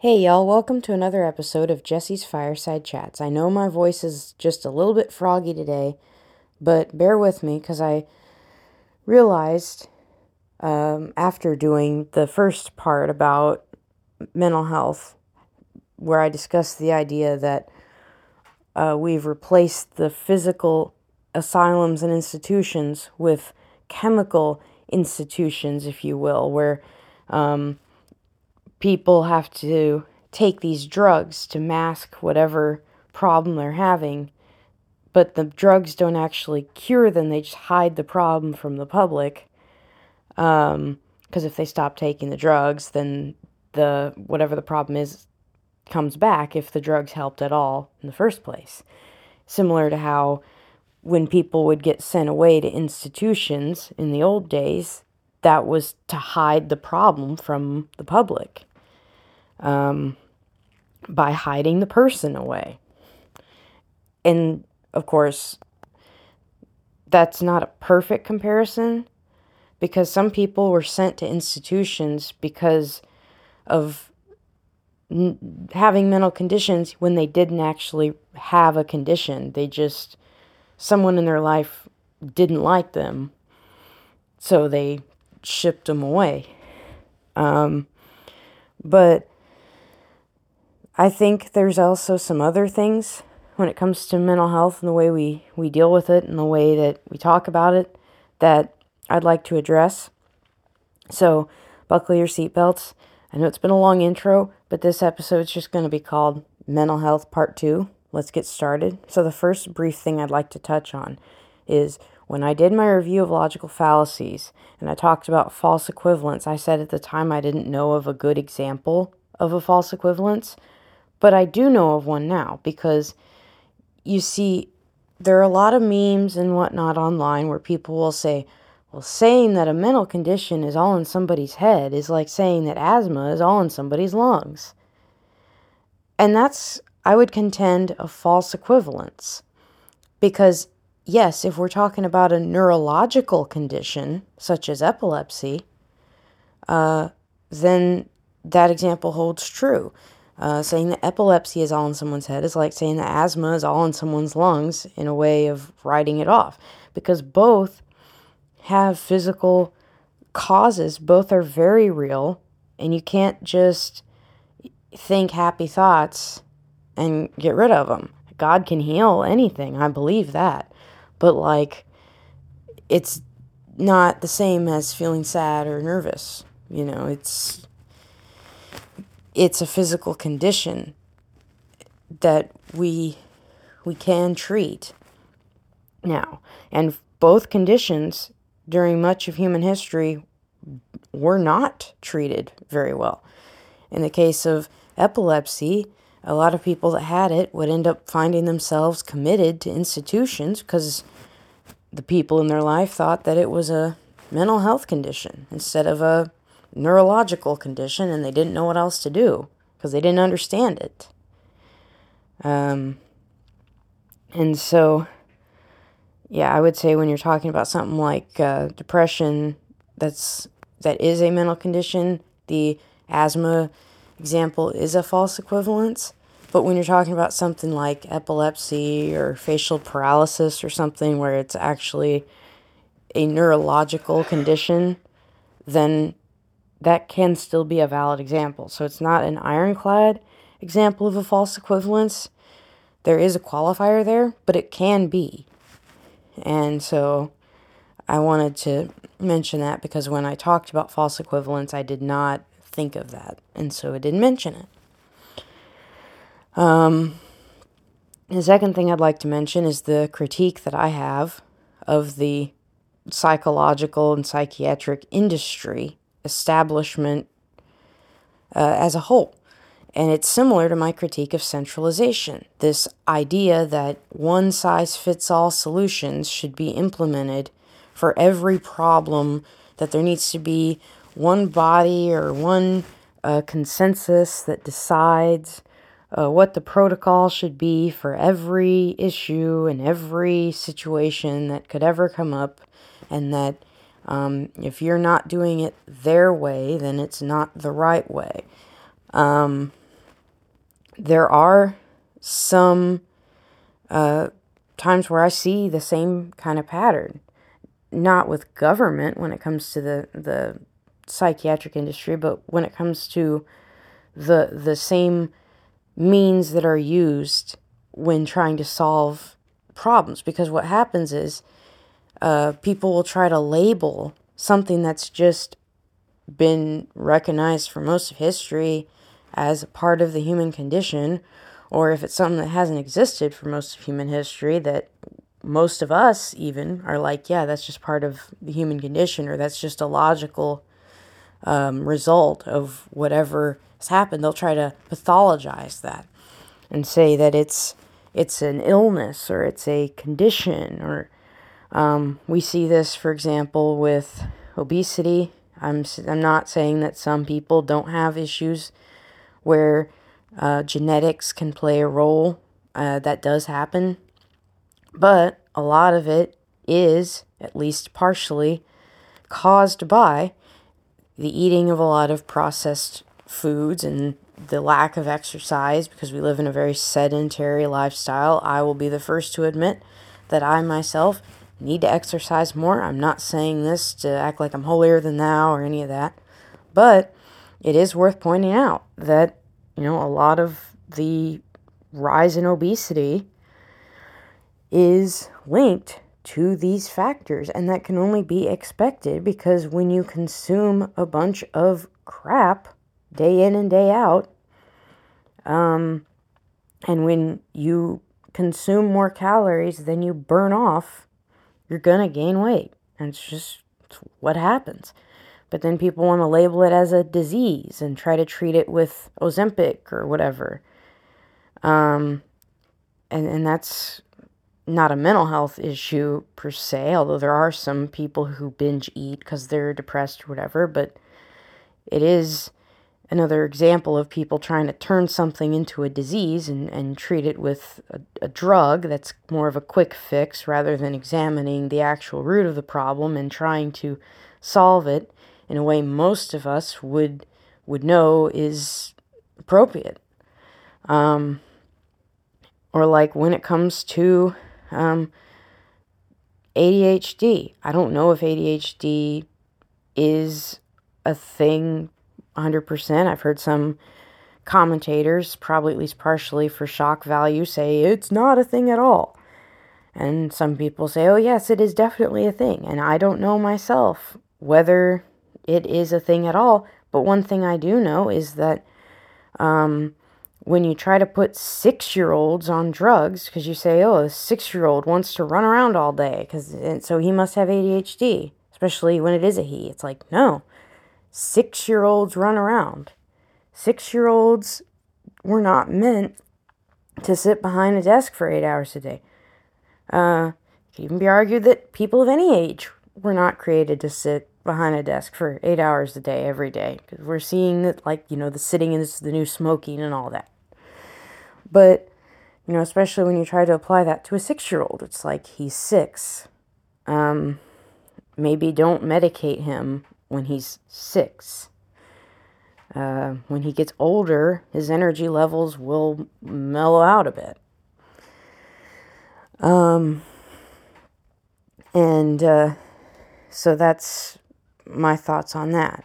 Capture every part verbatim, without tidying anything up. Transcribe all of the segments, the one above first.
Hey y'all, welcome to another episode of Jesse's Fireside Chats. I know my voice is just a little bit froggy today, but bear with me because I realized um, after doing the first part about mental health, where I discussed the idea that uh, we've replaced the physical asylums and institutions with chemical institutions, if you will, where um, people have to take these drugs to mask whatever problem they're having, but the drugs don't actually cure them, they just hide the problem from the public. Um, because if they stop taking the drugs, then the whatever the problem is comes back if the drugs helped at all in the first place. Similar to how when people would get sent away to institutions in the old days, that was to hide the problem from the public. Um, by hiding the person away. And, of course, that's not a perfect comparison because some people were sent to institutions because of n- having mental conditions when they didn't actually have a condition. They just, someone in their life didn't like them, so they shipped them away. Um, but I think there's also some other things when it comes to mental health and the way we, we deal with it and the way that we talk about it that I'd like to address. So, buckle your seatbelts. I know it's been a long intro, but this episode's just going to be called Mental Health Part two. Let's get started. So, the first brief thing I'd like to touch on is when I did my review of logical fallacies and I talked about false equivalence, I said at the time I didn't know of a good example of a false equivalence. But I do know of one now because, you see, there are a lot of memes and whatnot online where people will say, well, saying that a mental condition is all in somebody's head is like saying that asthma is all in somebody's lungs. And that's, I would contend, a false equivalence. Because, yes, if we're talking about a neurological condition, such as epilepsy, uh, then that example holds true. Uh, saying that epilepsy is all in someone's head is like saying that asthma is all in someone's lungs in a way of writing it off. Because both have physical causes, both are very real, and you can't just think happy thoughts and get rid of them. God can heal anything, I believe that. But, like, it's not the same as feeling sad or nervous. You know, it's it's a physical condition that we we can treat now. And both conditions during much of human history were not treated very well. In the case of epilepsy, a lot of people that had it would end up finding themselves committed to institutions because the people in their life thought that it was a mental health condition instead of a neurological condition, and they didn't know what else to do because they didn't understand it. Um, and so, yeah, I would say when you're talking about something like uh, depression, that's that is a mental condition. The asthma example is a false equivalence. But when you're talking about something like epilepsy or facial paralysis or something where it's actually a neurological condition, then that can still be a valid example. So it's not an ironclad example of a false equivalence. There is a qualifier there, but it can be. And so I wanted to mention that because when I talked about false equivalence, I did not think of that. And so I didn't mention it. Um, the second thing I'd like to mention is the critique that I have of the psychological and psychiatric industry establishment uh, as a whole. And it's similar to my critique of centralization. This idea that one-size-fits-all solutions should be implemented for every problem, that there needs to be one body or one uh, consensus that decides uh, what the protocol should be for every issue and every situation that could ever come up, and that um, if you're not doing it their way, then it's not the right way. Um, there are some uh, times where I see the same kind of pattern. Not with government when it comes to the, the psychiatric industry, but when it comes to the the same means that are used when trying to solve problems. Because what happens is uh, people will try to label something that's just been recognized for most of history as a part of the human condition, or if it's something that hasn't existed for most of human history, that most of us even are like, yeah, that's just part of the human condition, or that's just a logical um, result of whatever has happened. They'll try to pathologize that and say that it's it's an illness or it's a condition. Or um, we see this, for example, with obesity. I'm I'm not saying that some people don't have issues where uh, genetics can play a role. Uh, that does happen. But a lot of it is, at least partially, caused by the eating of a lot of processed foods and the lack of exercise, because we live in a very sedentary lifestyle. I will be the first to admit that I myself need to exercise more. I'm not saying this to act like I'm holier than thou or any of that, but it is worth pointing out that, you know, a lot of the rise in obesity is linked to these factors, and that can only be expected because when you consume a bunch of crap day in and day out, um, and when you consume more calories than you burn off, you're gonna gain weight, and it's just it's what happens. But then people want to label it as a disease and try to treat it with Ozempic or whatever, um, and and that's not a mental health issue per se, although there are some people who binge eat because they're depressed or whatever, but it is another example of people trying to turn something into a disease and, and treat it with a, a drug that's more of a quick fix rather than examining the actual root of the problem and trying to solve it in a way most of us would would know is appropriate. Um, or like when it comes to Um, A D H D. I don't know if A D H D is a thing one hundred percent. I've heard some commentators, probably at least partially for shock value, say it's not a thing at all. And some people say, oh yes, it is definitely a thing. And I don't know myself whether it is a thing at all. But one thing I do know is that um, when you try to put six-year-olds on drugs, because you say, oh, a six-year-old wants to run around all day, cause, and so he must have A D H D, especially when it is a he. It's like, no, six-year-olds run around. Six-year-olds were not meant to sit behind a desk for eight hours a day. Uh, it can even be argued that people of any age were not created to sit behind a desk for eight hours a day every day, because we're seeing that, like, you know, the sitting is the new smoking and all that. But, you know, especially when you try to apply that to a six-year-old, it's like, he's six. Um, maybe don't medicate him when he's six. Uh, when he gets older, his energy levels will mellow out a bit. Um, and, uh, so that's my thoughts on that.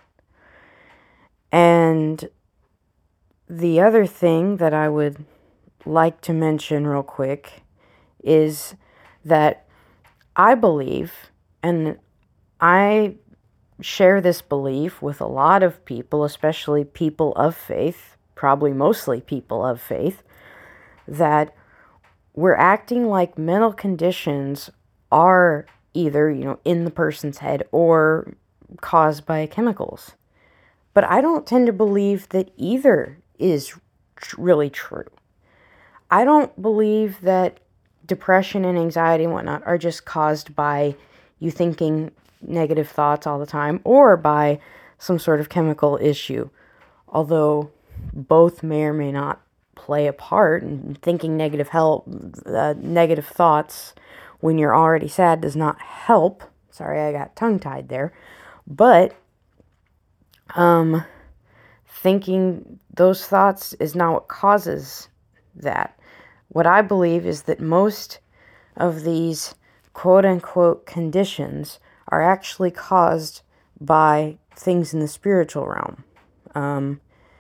And the other thing that I would like to mention real quick is that I believe, and I share this belief with a lot of people, especially people of faith, probably mostly people of faith, that we're acting like mental conditions are either, you know, in the person's head or caused by chemicals. But I don't tend to believe that either is tr- really true. I don't believe that depression and anxiety and whatnot are just caused by you thinking negative thoughts all the time or by some sort of chemical issue. Although both may or may not play a part, and thinking negative help, uh, negative thoughts when you're already sad does not help. Sorry, I got tongue-tied there. But um, thinking those thoughts is not what causes that. What I believe is that most of these quote-unquote conditions are actually caused by things in the spiritual realm. Um,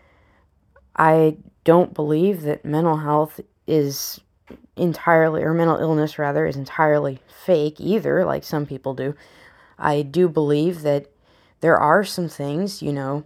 I don't believe that mental health is entirely, or mental illness rather, is entirely fake either, like some people do. I do believe that there are some things, you know,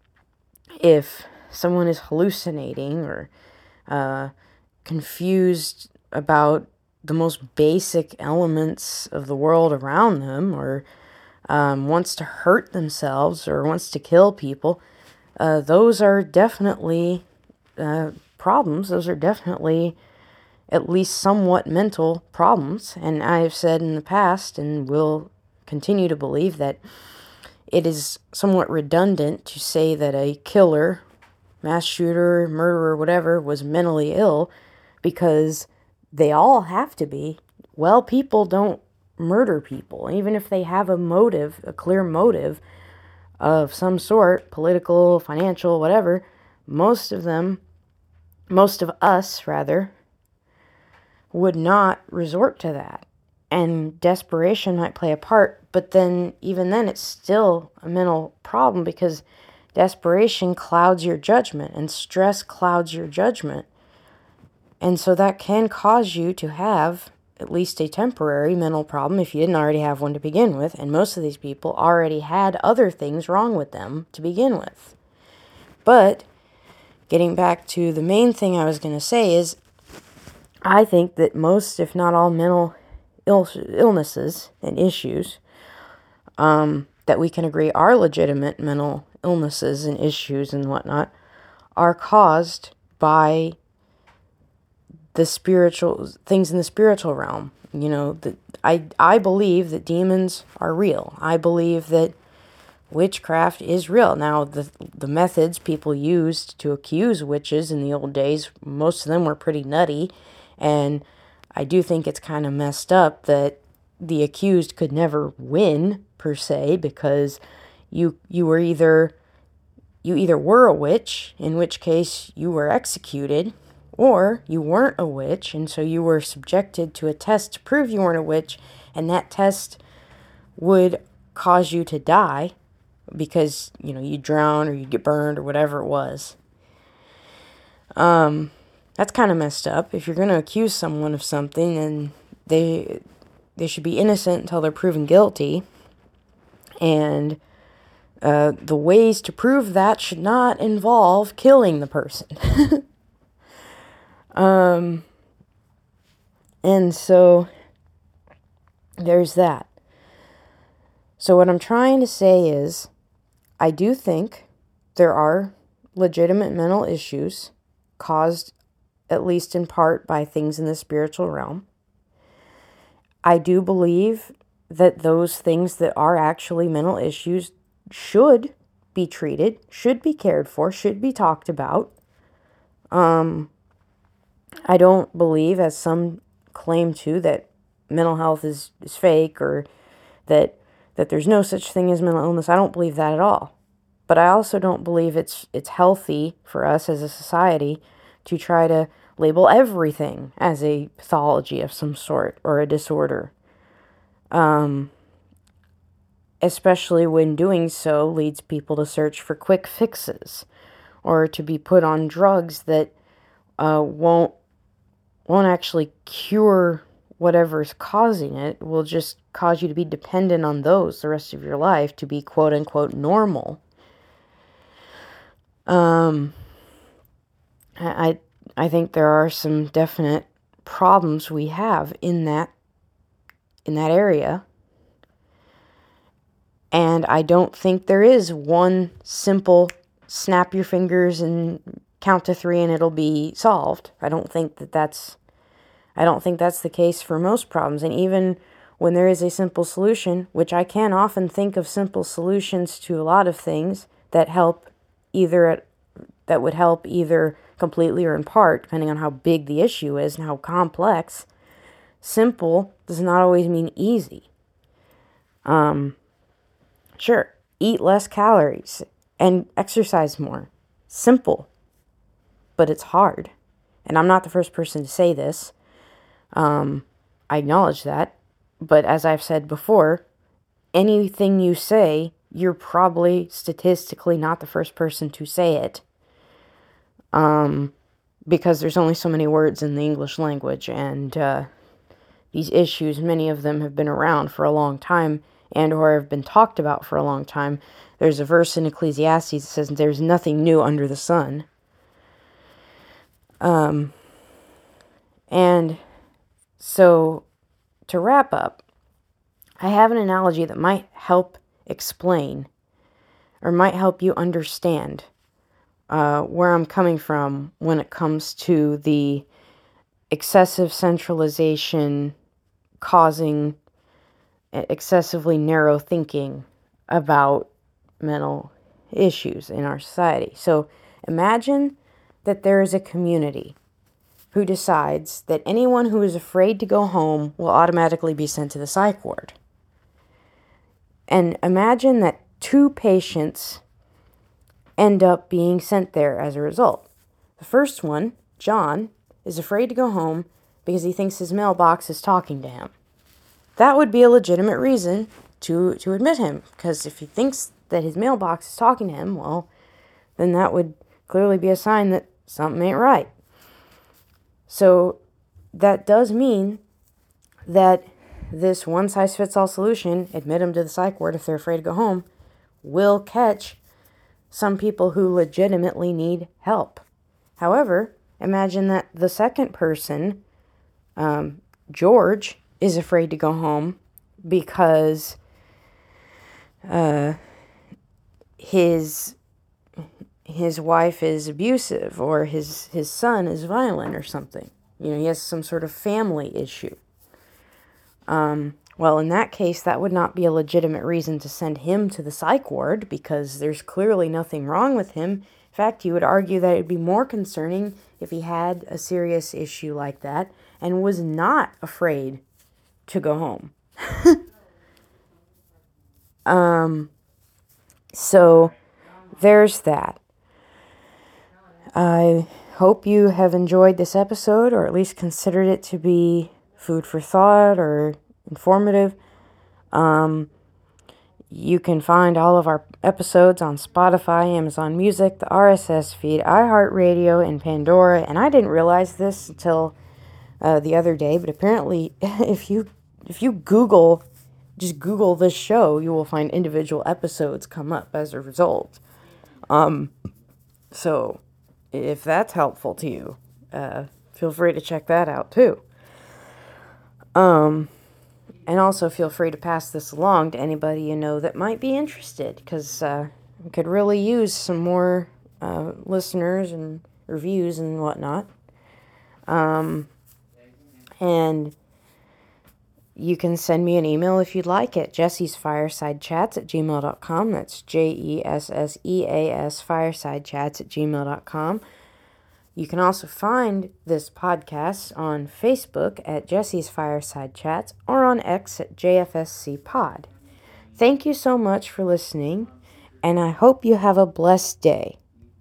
if someone is hallucinating or uh, confused about the most basic elements of the world around them, or um, wants to hurt themselves or wants to kill people, uh, those are definitely uh, problems. Those are definitely at least somewhat mental problems. And I've said in the past and will continue to believe that it is somewhat redundant to say that a killer, mass shooter, murderer, whatever, was mentally ill, because they all have to be. Well, people don't murder people. Even if they have a motive, a clear motive of some sort, political, financial, whatever, most of them, most of us, rather, would not resort to that. And desperation might play a part, but then, even then, it's still a mental problem, because desperation clouds your judgment, and stress clouds your judgment. And so that can cause you to have at least a temporary mental problem if you didn't already have one to begin with. And most of these people already had other things wrong with them to begin with. But getting back to the main thing I was going to say is, I think that most, if not all, mental Ill- illnesses and issues um, that we can agree are legitimate mental illnesses and issues and whatnot are caused by the spiritual things in the spiritual realm. You know, that I I believe that demons are real. I believe that witchcraft is real. Now, the the methods people used to accuse witches in the old days, most of them were pretty nutty, and I do think it's kind of messed up that the accused could never win, per se, because you you were either you either were a witch, in which case you were executed, or you weren't a witch, and so you were subjected to a test to prove you weren't a witch, and that test would cause you to die because, you know, you drown or you get burned or whatever it was. Um... That's kind of messed up. If you're going to accuse someone of something, then they they should be innocent until they're proven guilty. And uh, the ways to prove that should not involve killing the person. um, and so there's that. So what I'm trying to say is, I do think there are legitimate mental issues caused at least in part by things in the spiritual realm. I do believe that those things that are actually mental issues should be treated, should be cared for, should be talked about. Um, I don't believe, as some claim to, that mental health is, is fake, or that that there's no such thing as mental illness. I don't believe that at all. But I also don't believe it's it's healthy for us as a society to try to label everything as a pathology of some sort or a disorder. Um, especially when doing so leads people to search for quick fixes, or to be put on drugs that uh, won't won't actually cure whatever's causing it. It will just cause you to be dependent on those the rest of your life to be quote unquote normal. Um, I I think there are some definite problems we have in that in that area. And I don't think there is one simple snap your fingers and count to three and it'll be solved. I don't think that that's I don't think that's the case for most problems. And even when there is a simple solution, which I can often think of simple solutions to a lot of things that help either at, that would help either completely or in part, depending on how big the issue is and how complex. Simple does not always mean easy. Um, sure, eat less calories and exercise more. simple, but it's hard. And I'm not the first person to say this. Um, I acknowledge that. But as I've said before, anything you say, you're probably statistically not the first person to say it. Um, because there's only so many words in the English language, and uh, these issues, many of them have been around for a long time and or have been talked about for a long time. There's a verse in Ecclesiastes that says there's nothing new under the sun. Um, and so to wrap up, I have an analogy that might help explain or might help you understand uh, where I'm coming from when it comes to the excessive centralization causing excessively narrow thinking about mental issues in our society. So imagine that there is a community who decides that anyone who is afraid to go home will automatically be sent to the psych ward. And imagine that two patients end up being sent there as a result. The first one, John, is afraid to go home because he thinks his mailbox is talking to him. That would be a legitimate reason to, to admit him, because if he thinks that his mailbox is talking to him, well, then that would clearly be a sign that something ain't right. So that does mean that this one-size-fits-all solution, admit them to the psych ward if they're afraid to go home, will catch some people who legitimately need help. However, imagine that the second person, um, George, is afraid to go home because uh, his his wife is abusive, or his, his son is violent or something. You know, he has some sort of family issue. Um, well, in that case, that would not be a legitimate reason to send him to the psych ward, because there's clearly nothing wrong with him. In fact, you would argue that it would be more concerning if he had a serious issue like that and was not afraid to go home. um, so there's that. I hope you have enjoyed this episode, or at least considered it to be food for thought or informative. Um, you can find all of our episodes on Spotify, Amazon Music, the R S S feed, iHeartRadio, and Pandora. And I didn't realize this until uh, the other day, but apparently if you if you Google, just Google this show, you will find individual episodes come up as a result. Um, so if that's helpful to you, uh, feel free to check that out too. Um, and also feel free to pass this along to anybody you know that might be interested, because uh, we could really use some more uh, listeners and reviews and whatnot. Um, and you can send me an email if you'd like at jessie's fireside chats at gmail dot com. That's J E S S E A S firesidechats at gmail dot com. You can also find this podcast on Facebook at Jessie's Fireside Chats, or on X at J F S C Pod. Thank you so much for listening, and I hope you have a blessed day.